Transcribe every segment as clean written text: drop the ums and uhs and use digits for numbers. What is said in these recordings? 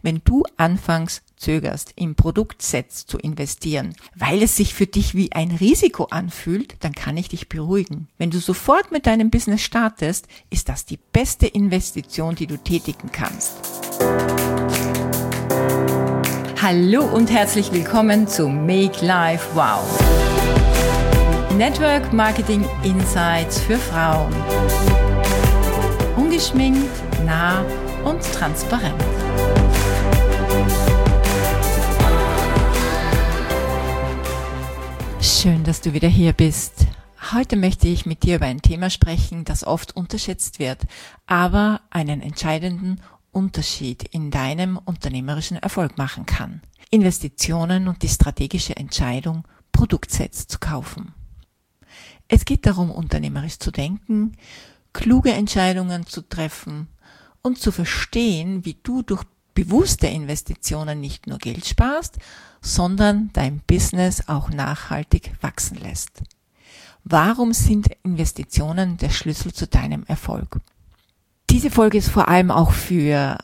Wenn du anfangs zögerst, in Produktsets zu investieren, weil es sich für dich wie ein Risiko anfühlt, dann kann ich dich beruhigen. Wenn du sofort mit deinem Business startest, ist das die beste Investition, die du tätigen kannst. Hallo und herzlich willkommen zu Make Life Wow. Network Marketing Insights für Frauen. Ungeschminkt, nah und transparent. Schön, dass du wieder hier bist. Heute möchte ich mit dir über ein Thema sprechen, das oft unterschätzt wird, aber einen entscheidenden Unterschied in deinem unternehmerischen Erfolg machen kann. Investitionen und die strategische Entscheidung, Produktsets zu kaufen. Es geht darum, unternehmerisch zu denken, kluge Entscheidungen zu treffen und zu verstehen, wie du durch bewusste Investitionen nicht nur Geld sparst, sondern dein Business auch nachhaltig wachsen lässt. Warum sind Investitionen der Schlüssel zu deinem Erfolg? Diese Folge ist vor allem auch für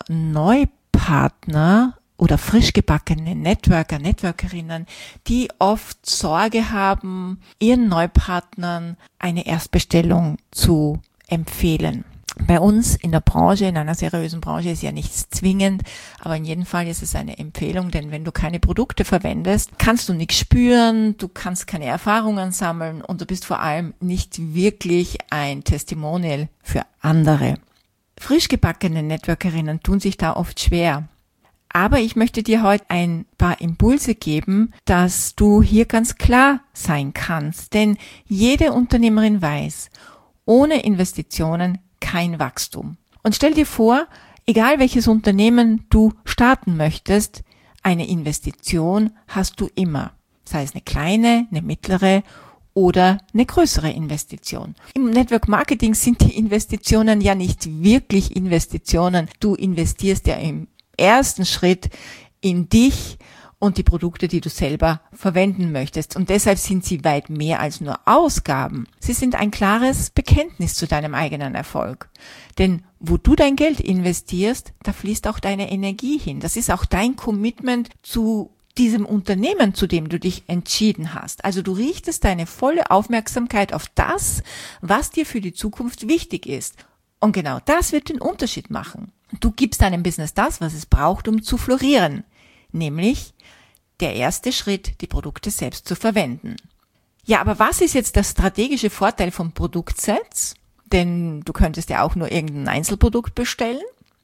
Neupartner oder frisch gebackene Networker, Networkerinnen, die oft Sorge haben, ihren Neupartnern eine Erstbestellung zu empfehlen. Bei uns in der Branche, in einer seriösen Branche, ist ja nichts zwingend, aber in jedem Fall ist es eine Empfehlung, denn wenn du keine Produkte verwendest, kannst du nichts spüren, du kannst keine Erfahrungen sammeln und du bist vor allem nicht wirklich ein Testimonial für andere. Frisch gebackene Networkerinnen tun sich da oft schwer. Aber ich möchte dir heute ein paar Impulse geben, dass du hier ganz klar sein kannst, denn jede Unternehmerin weiß, ohne Investitionen kein Wachstum. Und stell dir vor, egal welches Unternehmen du starten möchtest, eine Investition hast du immer. Sei es eine kleine, eine mittlere oder eine größere Investition. Im Network Marketing sind die Investitionen ja nicht wirklich Investitionen. Du investierst ja im ersten Schritt in dich und die Produkte, die du selber verwenden möchtest. Und deshalb sind sie weit mehr als nur Ausgaben. Sie sind ein klares Bekenntnis zu deinem eigenen Erfolg. Denn wo du dein Geld investierst, da fließt auch deine Energie hin. Das ist auch dein Commitment zu diesem Unternehmen, zu dem du dich entschieden hast. Also du richtest deine volle Aufmerksamkeit auf das, was dir für die Zukunft wichtig ist. Und genau das wird den Unterschied machen. Du gibst deinem Business das, was es braucht, um zu florieren. Nämlich der erste Schritt, die Produkte selbst zu verwenden. Ja, aber was ist jetzt der strategische Vorteil von Produktsets? Denn du könntest ja auch nur irgendein Einzelprodukt bestellen.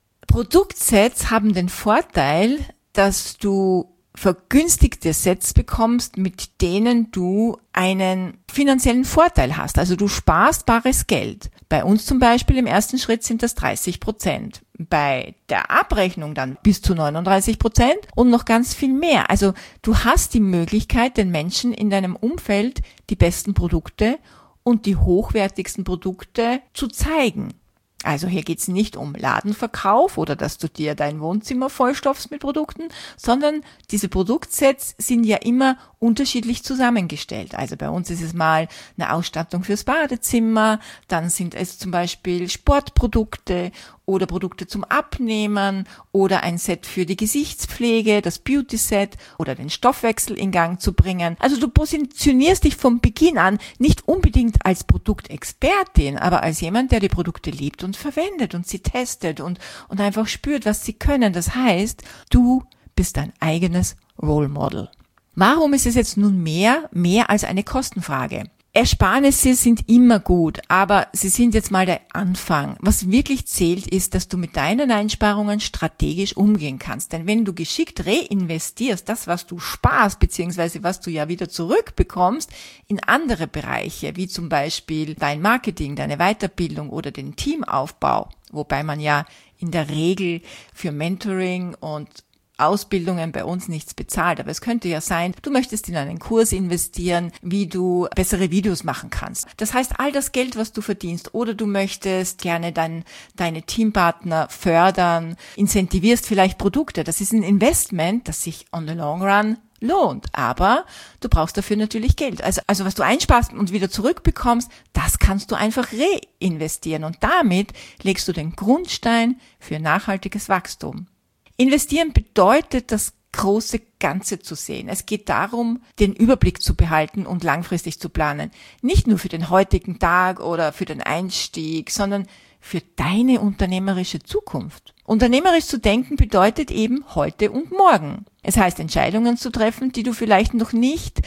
Produktsets haben den Vorteil, dass du vergünstigte Sets bekommst, mit denen du einen finanziellen Vorteil hast. Also du sparst bares Geld. Bei uns zum Beispiel im ersten Schritt sind das 30%. Bei der Abrechnung dann bis zu 39% und noch ganz viel mehr. Also du hast die Möglichkeit, den Menschen in deinem Umfeld die besten Produkte und die hochwertigsten Produkte zu zeigen. Also hier geht's nicht um Ladenverkauf oder dass du dir dein Wohnzimmer vollstopfst mit Produkten, sondern diese Produktsets sind ja immer unterschiedlich zusammengestellt. Also bei uns ist es mal eine Ausstattung fürs Badezimmer, dann sind es zum Beispiel Sportprodukte oder Produkte zum Abnehmen oder ein Set für die Gesichtspflege, das Beauty-Set oder den Stoffwechsel in Gang zu bringen. Also du positionierst dich von Beginn an nicht unbedingt als Produktexpertin, aber als jemand, der die Produkte liebt und verwendet und sie testet und einfach spürt, was sie können. Das heißt, du bist dein eigenes Role Model. Warum ist es jetzt nun mehr als eine Kostenfrage? Ersparnisse sind immer gut, aber sie sind jetzt mal der Anfang. Was wirklich zählt, ist, dass du mit deinen Einsparungen strategisch umgehen kannst. Denn wenn du geschickt reinvestierst, das, was du sparst, beziehungsweise was du ja wieder zurückbekommst, in andere Bereiche, wie zum Beispiel dein Marketing, deine Weiterbildung oder den Teamaufbau, wobei man ja in der Regel für Mentoring und Ausbildungen bei uns nichts bezahlt, aber es könnte ja sein, du möchtest in einen Kurs investieren, wie du bessere Videos machen kannst. Das heißt, all das Geld, was du verdienst, oder du möchtest gerne deine Teampartner fördern, incentivierst vielleicht Produkte. Das ist ein Investment, das sich on the long run lohnt, aber du brauchst dafür natürlich Geld. Also was du einsparst und wieder zurückbekommst, das kannst du einfach reinvestieren und damit legst du den Grundstein für nachhaltiges Wachstum. Investieren bedeutet, das große Ganze zu sehen. Es geht darum, den Überblick zu behalten und langfristig zu planen. Nicht nur für den heutigen Tag oder für den Einstieg, sondern für deine unternehmerische Zukunft. Unternehmerisch zu denken bedeutet eben heute und morgen. Es heißt, Entscheidungen zu treffen, die du vielleicht noch nicht,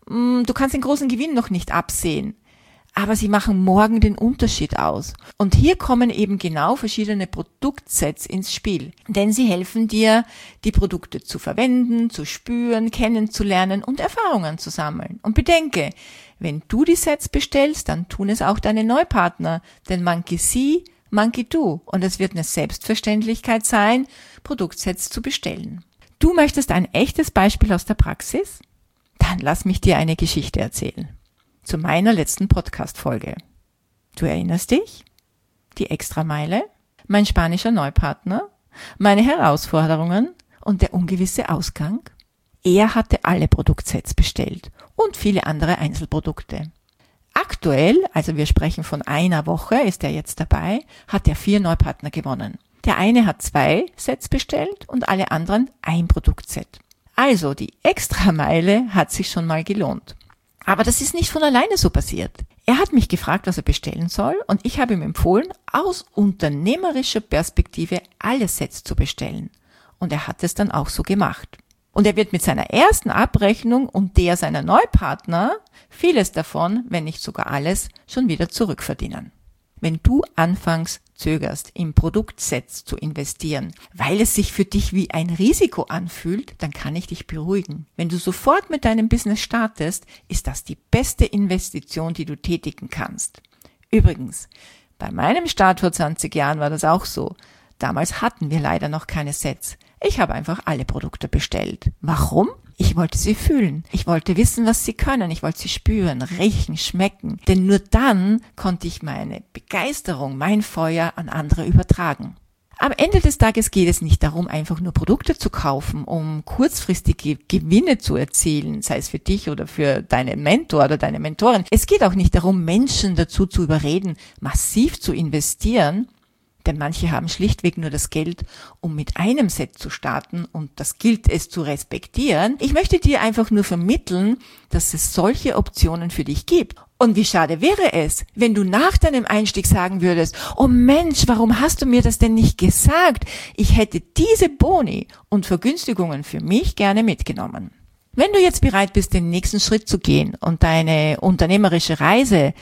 du kannst den großen Gewinn noch nicht absehen, aber sie machen morgen den Unterschied aus. Und hier kommen eben genau verschiedene Produktsets ins Spiel. Denn sie helfen dir, die Produkte zu verwenden, zu spüren, kennenzulernen und Erfahrungen zu sammeln. Und bedenke, wenn du die Sets bestellst, dann tun es auch deine Neupartner. Denn Monkey see, Monkey do. Und es wird eine Selbstverständlichkeit sein, Produktsets zu bestellen. Du möchtest ein echtes Beispiel aus der Praxis? Dann lass mich dir eine Geschichte erzählen. Zu meiner letzten Podcast-Folge. Du erinnerst dich? Die Extrameile, mein spanischer Neupartner, meine Herausforderungen und der ungewisse Ausgang? Er hatte alle Produktsets bestellt und viele andere Einzelprodukte. Aktuell, also wir sprechen von einer Woche, ist er jetzt dabei, hat er 4 Neupartner gewonnen. Der eine hat 2 Sets bestellt und alle anderen ein Produktset. Also die Extrameile hat sich schon mal gelohnt. Aber das ist nicht von alleine so passiert. Er hat mich gefragt, was er bestellen soll, und ich habe ihm empfohlen, aus unternehmerischer Perspektive alle Sets zu bestellen. Und er hat es dann auch so gemacht. Und er wird mit seiner ersten Abrechnung und der seiner Neupartner vieles davon, wenn nicht sogar alles, schon wieder zurückverdienen. Wenn du anfangs zögerst, in Produktsets zu investieren, weil es sich für dich wie ein Risiko anfühlt, dann kann ich dich beruhigen. Wenn du sofort mit deinem Business startest, ist das die beste Investition, die du tätigen kannst. Übrigens, bei meinem Start vor 20 Jahren war das auch so. Damals hatten wir leider noch keine Sets. Ich habe einfach alle Produkte bestellt. Warum? Ich wollte sie fühlen. Ich wollte wissen, was sie können. Ich wollte sie spüren, riechen, schmecken. Denn nur dann konnte ich meine Begeisterung, mein Feuer an andere übertragen. Am Ende des Tages geht es nicht darum, einfach nur Produkte zu kaufen, um kurzfristige Gewinne zu erzielen, sei es für dich oder für deinen Mentor oder deine Mentorin. Es geht auch nicht darum, Menschen dazu zu überreden, massiv zu investieren, denn manche haben schlichtweg nur das Geld, um mit einem Set zu starten, und das gilt es zu respektieren. Ich möchte dir einfach nur vermitteln, dass es solche Optionen für dich gibt. Und wie schade wäre es, wenn du nach deinem Einstieg sagen würdest, oh Mensch, warum hast du mir das denn nicht gesagt? Ich hätte diese Boni und Vergünstigungen für mich gerne mitgenommen. Wenn du jetzt bereit bist, den nächsten Schritt zu gehen und deine unternehmerische Reise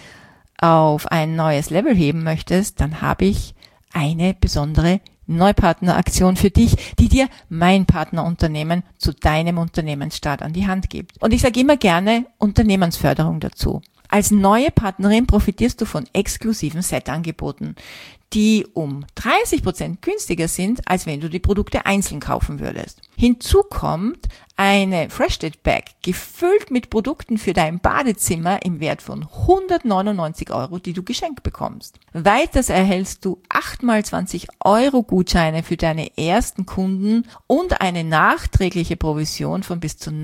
auf ein neues Level heben möchtest, dann habe ich eine besondere Neupartneraktion für dich, die dir mein Partnerunternehmen zu deinem Unternehmensstart an die Hand gibt. Und ich sage immer gerne Unternehmensförderung dazu. Als neue Partnerin profitierst du von exklusiven Set-Angeboten, die um 30% günstiger sind, als wenn du die Produkte einzeln kaufen würdest. Hinzu kommt eine Fresh-Date Bag, gefüllt mit Produkten für dein Badezimmer im Wert von 199 €, die du geschenkt bekommst. Weiters erhältst du 8x20 € Gutscheine für deine ersten Kunden und eine nachträgliche Provision von bis zu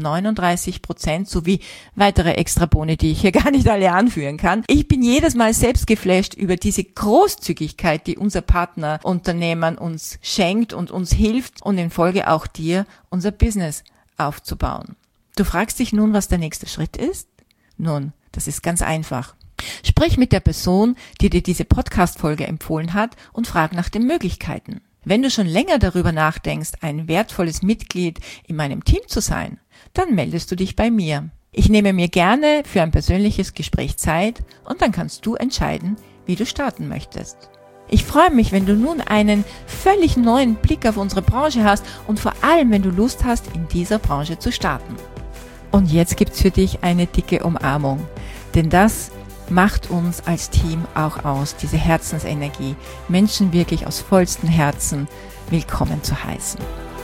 39% sowie weitere Extraboni, die ich hier gar nicht alle anführen kann. Ich bin jedes Mal selbst geflasht über diese Großzügigkeit, die unser Partnerunternehmen uns schenkt und uns hilft und in Folge auch dir unser Business aufzubauen. Du fragst dich nun, was der nächste Schritt ist? Nun, das ist ganz einfach. Sprich mit der Person, die dir diese Podcast-Folge empfohlen hat, und frag nach den Möglichkeiten. Wenn du schon länger darüber nachdenkst, ein wertvolles Mitglied in meinem Team zu sein, dann meldest du dich bei mir. Ich nehme mir gerne für ein persönliches Gespräch Zeit und dann kannst du entscheiden, wie du starten möchtest. Ich freue mich, wenn du nun einen völlig neuen Blick auf unsere Branche hast und vor allem, wenn du Lust hast, in dieser Branche zu starten. Und jetzt gibt's für dich eine dicke Umarmung, denn das macht uns als Team auch aus, diese Herzensenergie, Menschen wirklich aus vollstem Herzen willkommen zu heißen.